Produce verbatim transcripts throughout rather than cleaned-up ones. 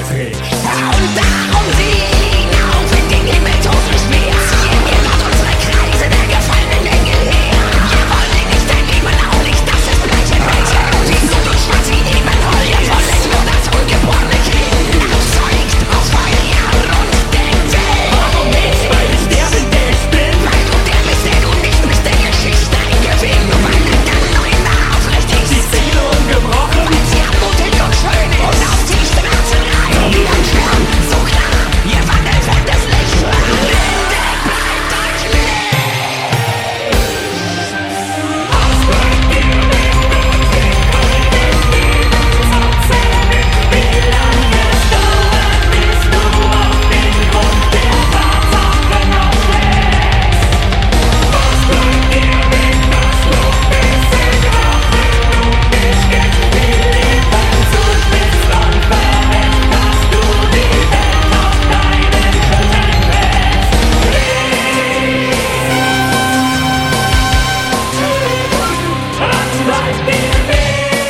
aufregt. Und darum sieh auf in den Himmel, totes Meer. Ziehen wir dort unsere Kreise der gefallenen Engel her. Wir wollen nicht dein Leben, auch nicht, dass es bleiche Blätter. Die Blut und Schwarz wie Ebenhol, ihr wollen nur das ungeborene Kind. Erzeugt aus Feuer und Denke. Warum nicht? Weil ich der bin, der ich bin. Weil du der bist, der du nicht bist, der Geschichte ein Gewinn. Weil du dann neu aufrichtig Die Seele ungebrochen. weil sie mutig und schön ist und auf die Straßen rein. Wie ein Stern, so klar, ihr wandelt fremdes Licht. Blendet bleibt euch Licht. Wie lange es dauert, bis du auf den Grund der Tatsachen aufschlägst. Was bleibt dir, wenn das Fluchtbiss in Rache Blut gesteckt? Wie Leben zuspitzt und veränderst du die Welt auf deinen Schultern fest. Was bleibt dir weh?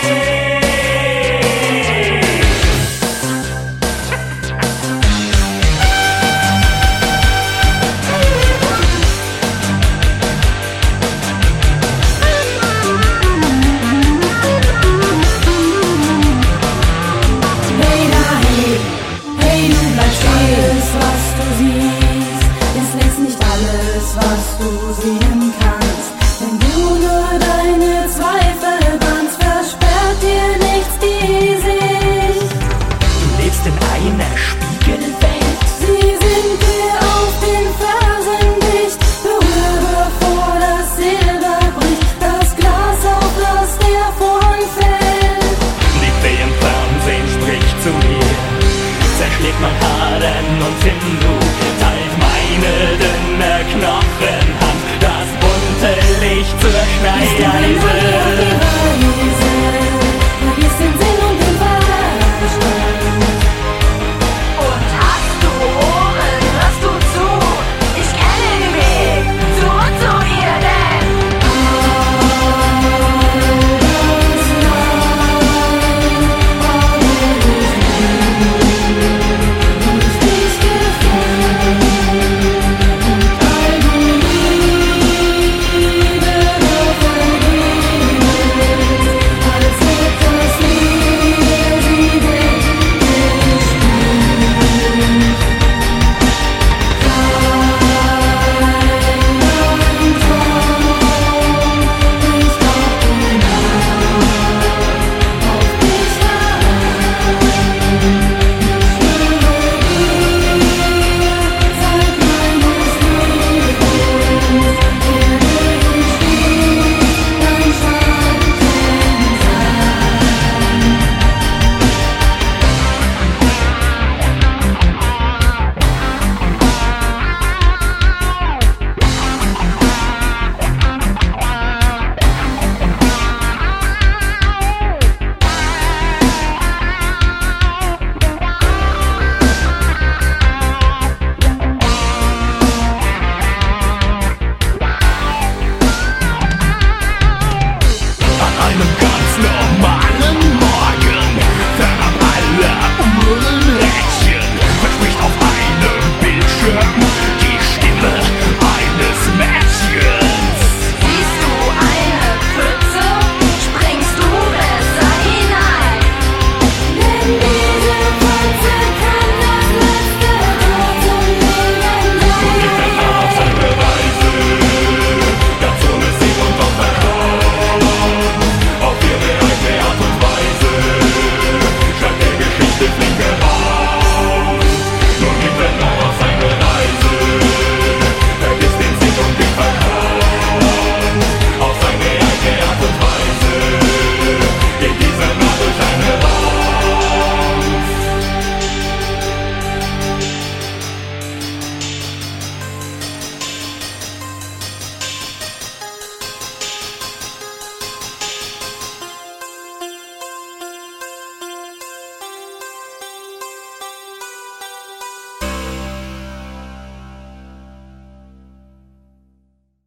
Hey da, hey, hey, du bleibst alles, was du siehst, ist längst nicht alles, was du sehen kannst. Wenn du nur deine Zweifel bannst, versperrt dir nichts die Sicht. Du lebst in einer Spiegelwelt.